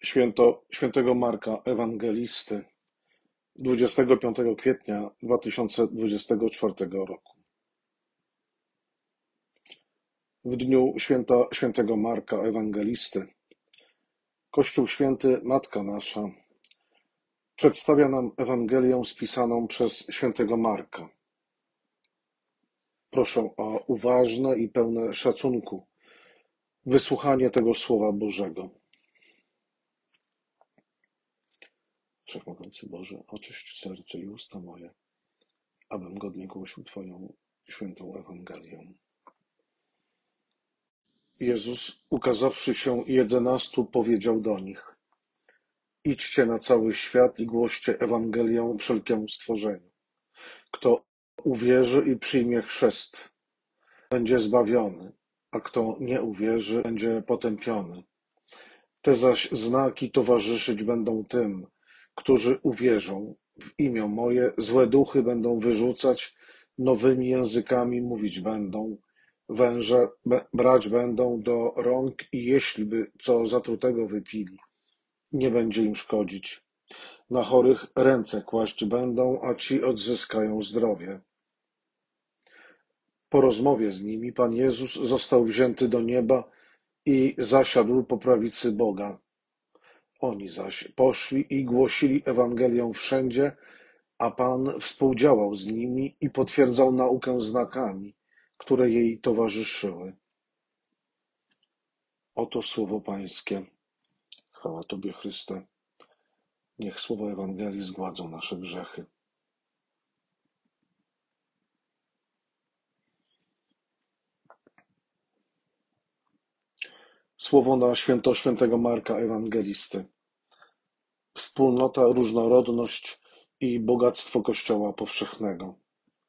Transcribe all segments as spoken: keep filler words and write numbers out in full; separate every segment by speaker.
Speaker 1: Święto świętego Marka Ewangelisty, dwudziestego piątego kwietnia dwa tysiące dwudziestego czwartego roku. W dniu święta świętego Marka Ewangelisty Kościół Święty Matka Nasza przedstawia nam Ewangelię spisaną przez świętego Marka. Proszę o uważne i pełne szacunku wysłuchanie tego Słowa Bożego. Wszechmogący Boże, oczyść serce i usta moje, abym godnie głosił Twoją świętą Ewangelię. Jezus, ukazawszy się jedenastu, powiedział do nich: idźcie na cały świat i głoście Ewangelię wszelkiemu stworzeniu. Kto uwierzy i przyjmie chrzest, będzie zbawiony, a kto nie uwierzy, będzie potępiony. Te zaś znaki towarzyszyć będą tym, którzy uwierzą. W imię moje złe duchy będą wyrzucać, nowymi językami mówić będą, węże brać będą do rąk i jeśli by co zatrutego wypili, nie będzie im szkodzić. Na chorych ręce kłaść będą, a ci odzyskają zdrowie. Po rozmowie z nimi Pan Jezus został wzięty do nieba i zasiadł po prawicy Boga. Oni zaś poszli i głosili Ewangelię wszędzie, a Pan współdziałał z nimi i potwierdzał naukę znakami, które jej towarzyszyły. Oto słowo Pańskie. Chwała Tobie, Chryste. Niech słowa Ewangelii zgładzą nasze grzechy. Słowo na święto świętego Marka Ewangelisty. Wspólnota, różnorodność i bogactwo Kościoła powszechnego.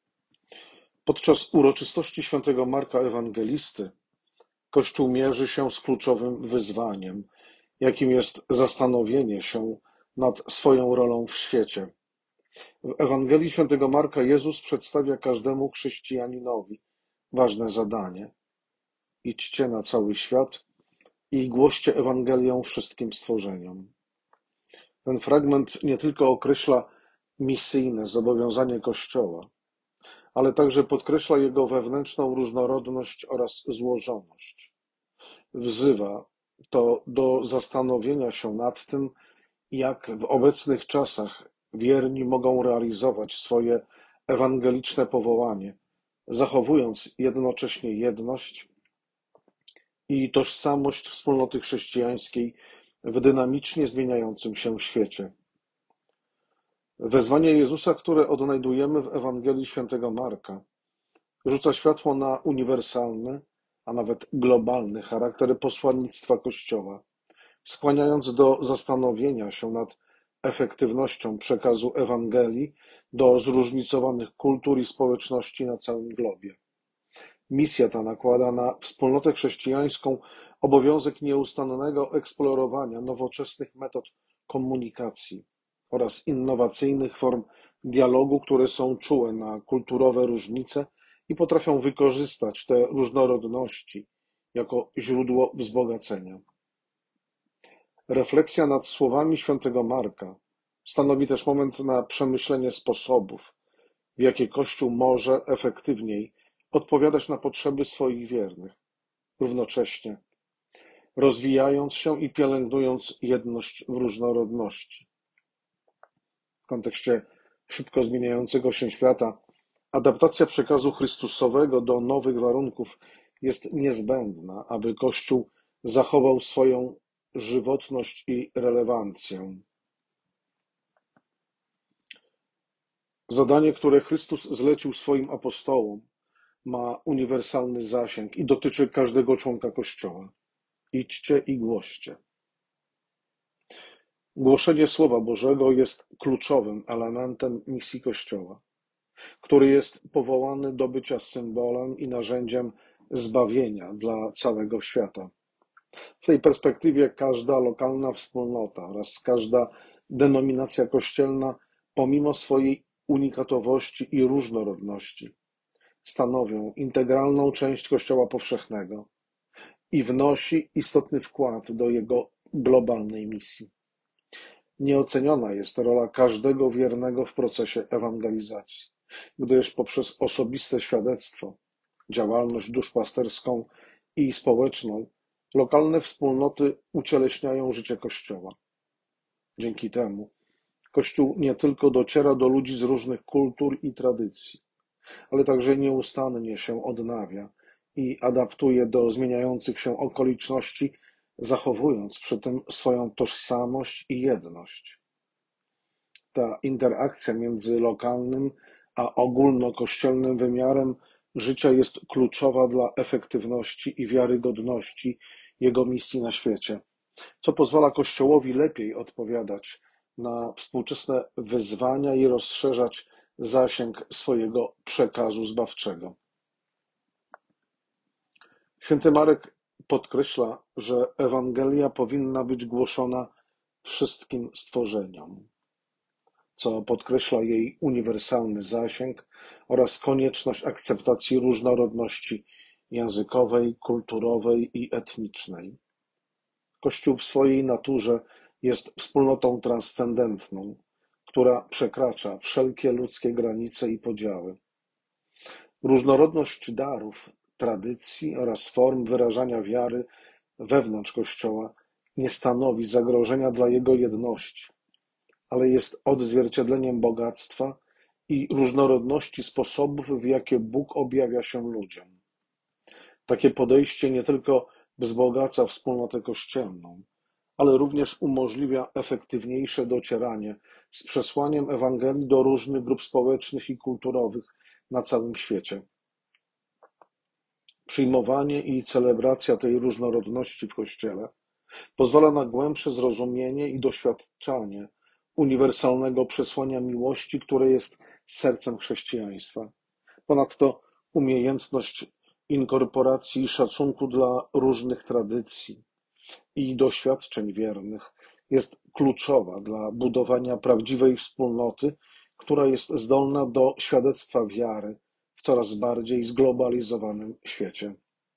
Speaker 1: Podczas uroczystości świętego Marka Ewangelisty Kościół mierzy się z kluczowym wyzwaniem, jakim jest zastanowienie się nad swoją rolą w świecie. W Ewangelii świętego Marka Jezus przedstawia każdemu chrześcijaninowi ważne zadanie. Idźcie na cały świat i głoście Ewangelię wszystkim stworzeniom. Ten fragment nie tylko określa misyjne zobowiązanie Kościoła, ale także podkreśla jego wewnętrzną różnorodność oraz złożoność. Wzywa to do zastanowienia się nad tym, jak w obecnych czasach wierni mogą realizować swoje ewangeliczne powołanie, zachowując jednocześnie jedność i tożsamość wspólnoty chrześcijańskiej w dynamicznie zmieniającym się świecie. Wezwanie Jezusa, które odnajdujemy w Ewangelii świętego Marka, rzuca światło na uniwersalny, a nawet globalny charakter posłannictwa Kościoła, skłaniając do zastanowienia się nad efektywnością przekazu Ewangelii do zróżnicowanych kultur i społeczności na całym globie. Misja ta nakłada na wspólnotę chrześcijańską obowiązek nieustannego eksplorowania nowoczesnych metod komunikacji oraz innowacyjnych form dialogu, które są czułe na kulturowe różnice i potrafią wykorzystać te różnorodności jako źródło wzbogacenia. Refleksja nad słowami świętego Marka stanowi też moment na przemyślenie sposobów, w jakie Kościół może efektywniej odpowiadać na potrzeby swoich wiernych, równocześnie rozwijając się i pielęgnując jedność w różnorodności. W kontekście szybko zmieniającego się świata adaptacja przekazu Chrystusowego do nowych warunków jest niezbędna, aby Kościół zachował swoją żywotność i relewancję. Zadanie, które Chrystus zlecił swoim apostołom, ma uniwersalny zasięg i dotyczy każdego członka Kościoła. Idźcie i głoście. Głoszenie Słowa Bożego jest kluczowym elementem misji Kościoła, który jest powołany do bycia symbolem i narzędziem zbawienia dla całego świata. W tej perspektywie każda lokalna wspólnota oraz każda denominacja kościelna, pomimo swojej unikatowości i różnorodności, stanowią integralną część Kościoła powszechnego i wnosi istotny wkład do jego globalnej misji. Nieoceniona jest rola każdego wiernego w procesie ewangelizacji, gdyż poprzez osobiste świadectwo, działalność duszpasterską i społeczną lokalne wspólnoty ucieleśniają życie Kościoła. Dzięki temu Kościół nie tylko dociera do ludzi z różnych kultur i tradycji, ale także nieustannie się odnawia i adaptuje do zmieniających się okoliczności, zachowując przy tym swoją tożsamość i jedność. Ta interakcja między lokalnym a ogólnokościelnym wymiarem życia jest kluczowa dla efektywności i wiarygodności jego misji na świecie, co pozwala Kościołowi lepiej odpowiadać na współczesne wyzwania i rozszerzać zasięg swojego przekazu zbawczego. Święty Marek podkreśla, że Ewangelia powinna być głoszona wszystkim stworzeniom, co podkreśla jej uniwersalny zasięg oraz konieczność akceptacji różnorodności językowej, kulturowej i etnicznej. Kościół w swojej naturze jest wspólnotą transcendentną, która przekracza wszelkie ludzkie granice i podziały. Różnorodność darów, tradycji oraz form wyrażania wiary wewnątrz Kościoła nie stanowi zagrożenia dla jego jedności, ale jest odzwierciedleniem bogactwa i różnorodności sposobów, w jakie Bóg objawia się ludziom. Takie podejście nie tylko wzbogaca wspólnotę kościelną, ale również umożliwia efektywniejsze docieranie z przesłaniem Ewangelii do różnych grup społecznych i kulturowych na całym świecie. Przyjmowanie i celebracja tej różnorodności w Kościele pozwala na głębsze zrozumienie i doświadczanie uniwersalnego przesłania miłości, które jest sercem chrześcijaństwa. Ponadto umiejętność inkorporacji i szacunku dla różnych tradycji i doświadczeń wiernych jest kluczowa dla budowania prawdziwej wspólnoty, która jest zdolna do świadectwa wiary w coraz bardziej zglobalizowanym świecie.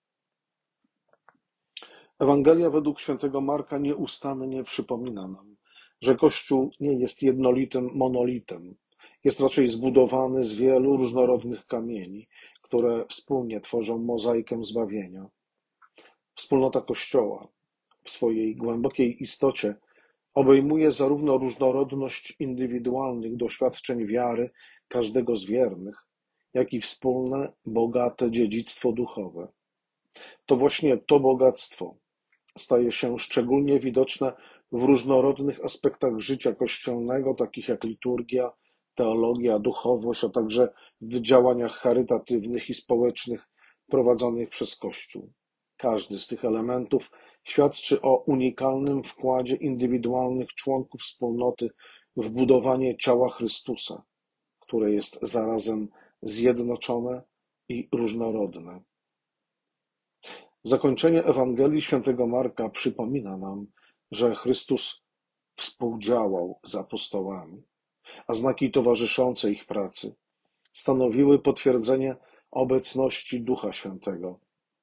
Speaker 1: Ewangelia według świętego Marka nieustannie przypomina nam, że Kościół nie jest jednolitym monolitem. Jest raczej zbudowany z wielu różnorodnych kamieni, które wspólnie tworzą mozaikę zbawienia. Wspólnota Kościoła w swojej głębokiej istocie obejmuje zarówno różnorodność indywidualnych doświadczeń wiary każdego z wiernych, jak i wspólne, bogate dziedzictwo duchowe. To właśnie to bogactwo staje się szczególnie widoczne w różnorodnych aspektach życia kościelnego, takich jak liturgia, teologia, duchowość, a także w działaniach charytatywnych i społecznych prowadzonych przez Kościół. Każdy z tych elementów świadczy o unikalnym wkładzie indywidualnych członków wspólnoty w budowanie ciała Chrystusa, które jest zarazem zjednoczone i różnorodne. Zakończenie Ewangelii świętego Marka przypomina nam, że Chrystus współdziałał z apostołami, a znaki towarzyszące ich pracy stanowiły potwierdzenie obecności Ducha Świętego.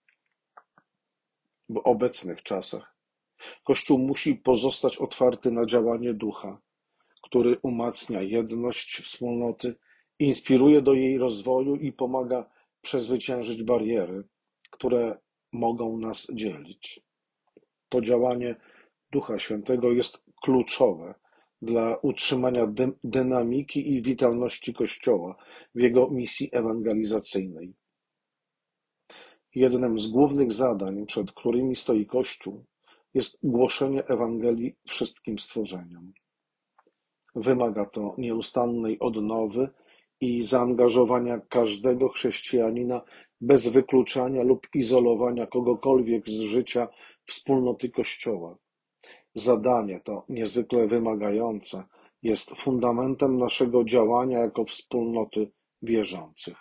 Speaker 1: W obecnych czasach Kościół musi pozostać otwarty na działanie Ducha, który umacnia jedność wspólnoty, inspiruje do jej rozwoju i pomaga przezwyciężyć bariery, które mogą nas dzielić. To działanie Ducha Świętego jest kluczowe dla utrzymania dy- dynamiki i witalności Kościoła w jego misji ewangelizacyjnej. Jednym z głównych zadań, przed którymi stoi Kościół, jest głoszenie Ewangelii wszystkim stworzeniom. Wymaga to nieustannej odnowy i zaangażowania każdego chrześcijanina bez wykluczania lub izolowania kogokolwiek z życia wspólnoty Kościoła. Zadanie to niezwykle wymagające jest fundamentem naszego działania jako wspólnoty wierzących.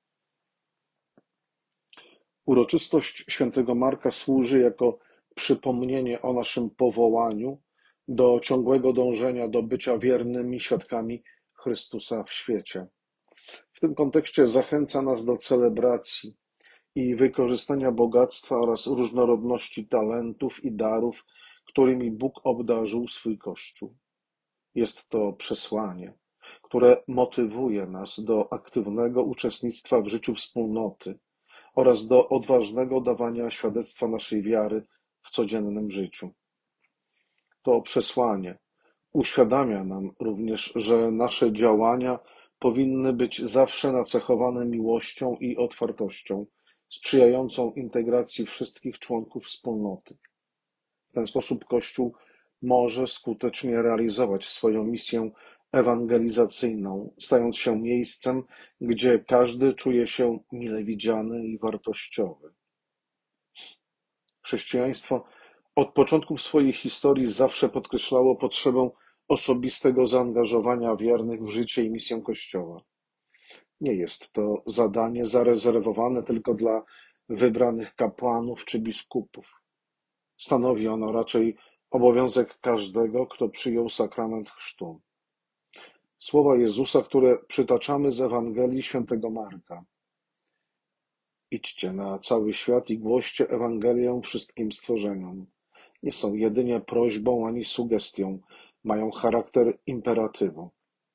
Speaker 1: Uroczystość świętego Marka służy jako przypomnienie o naszym powołaniu do ciągłego dążenia do bycia wiernymi świadkami Chrystusa w świecie. W tym kontekście zachęca nas do celebracji i wykorzystania bogactwa oraz różnorodności talentów i darów, którymi Bóg obdarzył swój Kościół. Jest to przesłanie, które motywuje nas do aktywnego uczestnictwa w życiu wspólnoty oraz do odważnego dawania świadectwa naszej wiary w codziennym życiu. To przesłanie uświadamia nam również, że nasze działania powinny być zawsze nacechowane miłością i otwartością, sprzyjającą integracji wszystkich członków wspólnoty. W ten sposób Kościół może skutecznie realizować swoją misję ewangelizacyjną, stając się miejscem, gdzie każdy czuje się mile widziany i wartościowy. Chrześcijaństwo od początku swojej historii zawsze podkreślało potrzebę osobistego zaangażowania wiernych w życie i misję Kościoła. Nie jest to zadanie zarezerwowane tylko dla wybranych kapłanów czy biskupów. Stanowi ono raczej obowiązek każdego, kto przyjął sakrament chrztu. Słowa Jezusa, które przytaczamy z Ewangelii świętego Marka. Idźcie na cały świat i głoście Ewangelię wszystkim stworzeniom. Nie są jedynie prośbą ani sugestią, mają charakter imperatywu.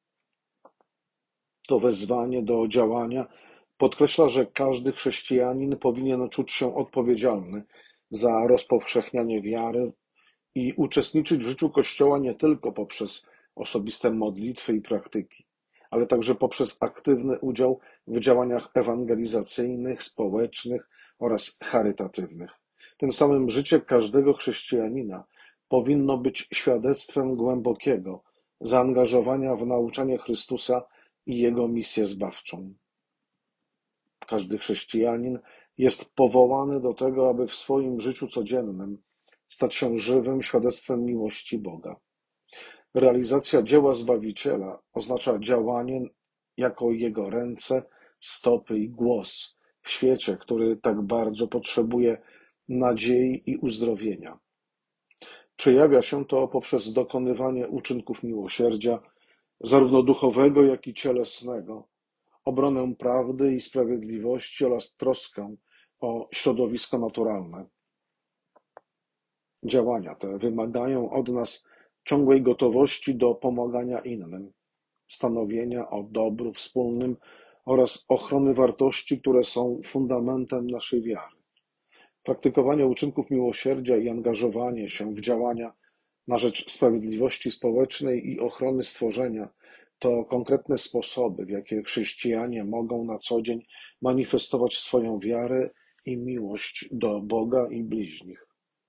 Speaker 1: To wezwanie do działania podkreśla, że każdy chrześcijanin powinien czuć się odpowiedzialny za rozpowszechnianie wiary i uczestniczyć w życiu Kościoła nie tylko poprzez osobiste modlitwy i praktyki, ale także poprzez aktywny udział w działaniach ewangelizacyjnych, społecznych oraz charytatywnych. Tym samym życie każdego chrześcijanina powinno być świadectwem głębokiego zaangażowania w nauczanie Chrystusa i Jego misję zbawczą. Każdy chrześcijanin jest powołany do tego, aby w swoim życiu codziennym stać się żywym świadectwem miłości Boga. Realizacja dzieła Zbawiciela oznacza działanie jako Jego ręce, stopy i głos w świecie, który tak bardzo potrzebuje nadziei i uzdrowienia. Przejawia się to poprzez dokonywanie uczynków miłosierdzia, zarówno duchowego, jak i cielesnego, obronę prawdy i sprawiedliwości oraz troskę o środowisko naturalne. Działania te wymagają od nas ciągłej gotowości do pomagania innym, stanowienia o dobru wspólnym oraz ochrony wartości, które są fundamentem naszej wiary. Praktykowanie uczynków miłosierdzia i angażowanie się w działania na rzecz sprawiedliwości społecznej i ochrony stworzenia to konkretne sposoby, w jakie chrześcijanie mogą na co dzień manifestować swoją wiarę i miłość do Boga i bliźnich.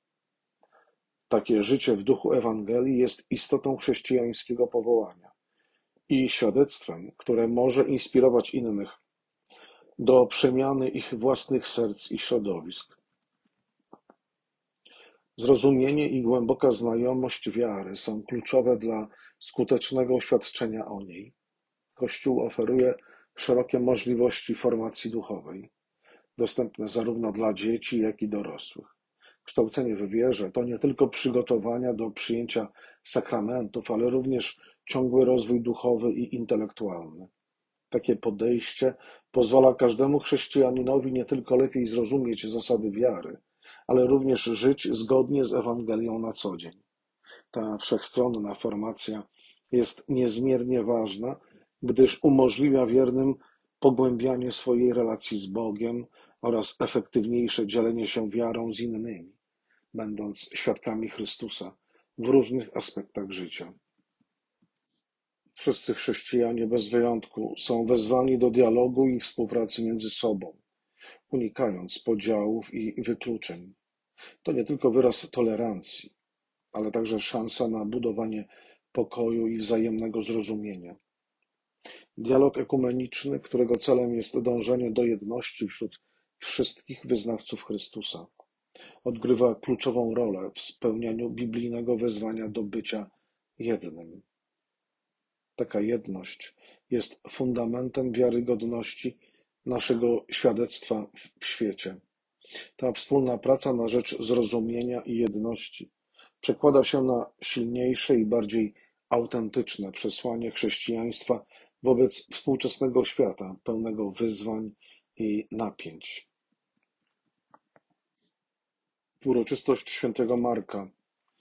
Speaker 1: Takie życie w duchu Ewangelii jest istotą chrześcijańskiego powołania i świadectwem, które może inspirować innych do przemiany ich własnych serc i środowisk. Zrozumienie i głęboka znajomość wiary są kluczowe dla skutecznego oświadczenia o niej. Kościół oferuje szerokie możliwości formacji duchowej, dostępne zarówno dla dzieci, jak i dorosłych. Kształcenie w wierze to nie tylko przygotowania do przyjęcia sakramentów, ale również ciągły rozwój duchowy i intelektualny. Takie podejście pozwala każdemu chrześcijaninowi nie tylko lepiej zrozumieć zasady wiary, ale również żyć zgodnie z Ewangelią na co dzień. Ta wszechstronna formacja jest niezmiernie ważna, gdyż umożliwia wiernym pogłębianie swojej relacji z Bogiem oraz efektywniejsze dzielenie się wiarą z innymi, będąc świadkami Chrystusa w różnych aspektach życia. Wszyscy chrześcijanie bez wyjątku są wezwani do dialogu i współpracy między sobą, unikając podziałów i wykluczeń. To nie tylko wyraz tolerancji, ale także szansa na budowanie pokoju i wzajemnego zrozumienia. Dialog ekumeniczny, którego celem jest dążenie do jedności wśród wszystkich wyznawców Chrystusa, odgrywa kluczową rolę w spełnianiu biblijnego wezwania do bycia jednym. Taka jedność jest fundamentem wiarygodności naszego świadectwa w świecie. Ta wspólna praca na rzecz zrozumienia i jedności przekłada się na silniejsze i bardziej autentyczne przesłanie chrześcijaństwa wobec współczesnego świata, pełnego wyzwań i napięć. Uroczystość świętego Marka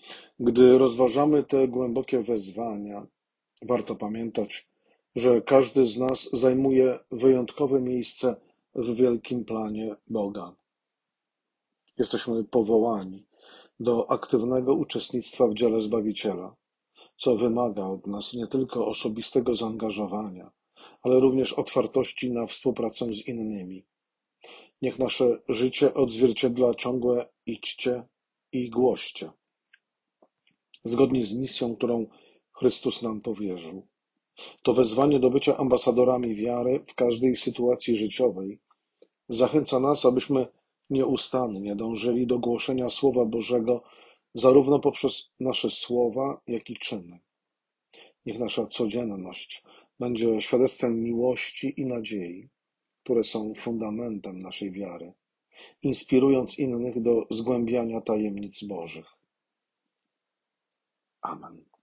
Speaker 1: Gdy rozważamy te głębokie wezwania, warto pamiętać, że każdy z nas zajmuje wyjątkowe miejsce w wielkim planie Boga. Jesteśmy powołani do aktywnego uczestnictwa w dziele Zbawiciela, co wymaga od nas nie tylko osobistego zaangażowania, ale również otwartości na współpracę z innymi. Niech nasze życie odzwierciedla ciągłe idźcie i głoście, zgodnie z misją, którą Chrystus nam powierzył. To wezwanie do bycia ambasadorami wiary w każdej sytuacji życiowej zachęca nas, abyśmy nieustannie dążyli do głoszenia Słowa Bożego zarówno poprzez nasze słowa, jak i czyny. Niech nasza codzienność będzie świadectwem miłości i nadziei, które są fundamentem naszej wiary, inspirując innych do zgłębiania tajemnic Bożych. Amen.